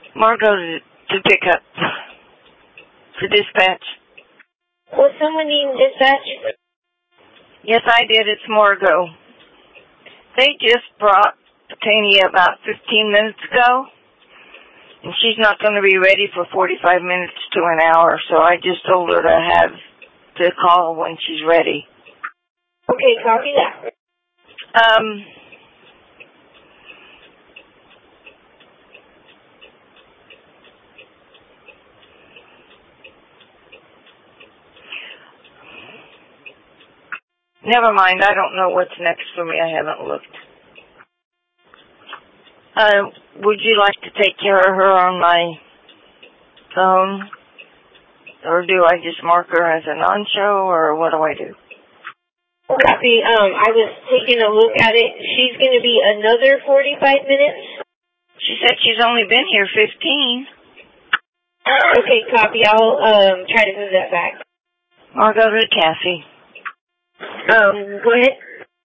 Margot to pick up for dispatch. Was someone needing dispatch? Yes, I did. It's Margot. They just brought Tania about 15 minutes ago, and she's not going to be ready for 45 minutes to an hour, so I just told her to call when she's ready. Okay, copy that. Never mind, I don't know what's next for me. I haven't looked. Would you like to take care of her on my phone? Or do I just mark her as a non-show, or what do I do? Copy. I was taking a look at it. She's going to be another 45 minutes. She said she's only been here 15. Okay, copy. I'll try to move that back. I'll go to Cassie. Go ahead.